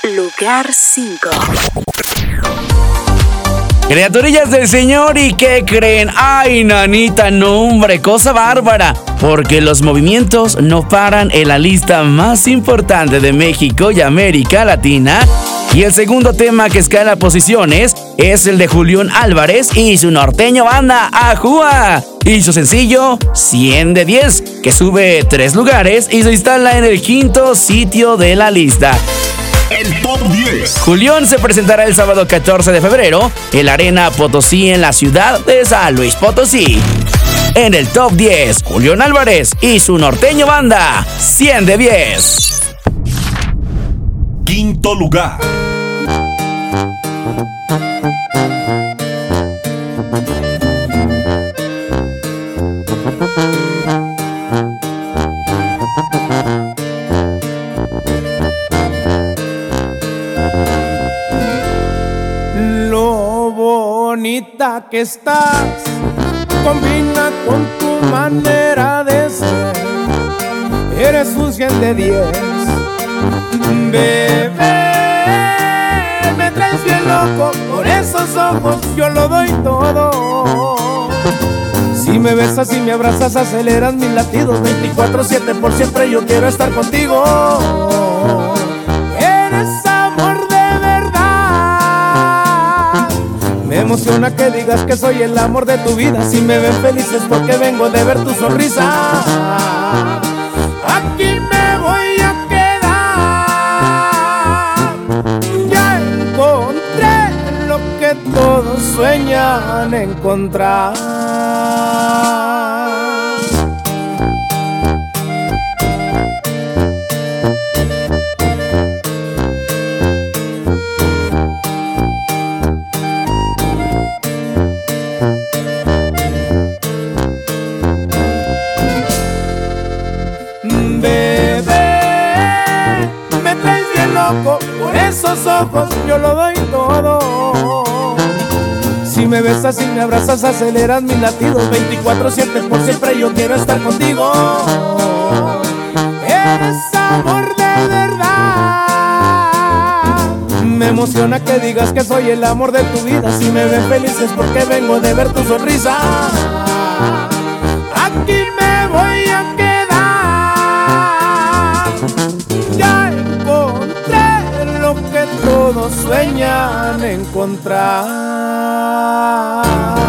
Lugar 5. Criaturillas del Señor, ¿y qué creen? ¡Ay, nanita, no, hombre! Cosa bárbara. Porque los movimientos no paran en la lista más importante de México y América Latina. Y el segundo tema que escala posiciones es el de Julián Álvarez y su norteño banda Ajúa. Y su sencillo 100 de 10, que sube 3 lugares y se instala en el 5º sitio de la lista. El Top 10. Julián se presentará el sábado 14 de febrero en la Arena Potosí en la ciudad de San Luis Potosí. En el Top 10, Julián Álvarez y su norteño banda 100 de 10. Quinto lugar. Lo bonita que estás combina con tu manera de ser. Eres un 100 de 10. Bebé, me traes bien loco, por esos ojos yo lo doy todo. Si me besas y me abrazas, aceleras mis latidos 24/7, por siempre yo quiero estar contigo. Eres amor de verdad. Me emociona que digas que soy el amor de tu vida. Si me ven feliz es porque vengo de ver tu sonrisa. Aquí me voy a que todos sueñan encontrar. Bebé, me traes bien loco, por esos ojos yo lo doy todo. Si me besas y me abrazas, aceleras mis latidos 24/7, por siempre yo quiero estar contigo. Eres amor de verdad. Me emociona que digas que soy el amor de tu vida. Si me ven feliz es porque vengo de ver tu sonrisa. Aquí me voy a quedar. Ya encontré lo que todos sueñan encontrar.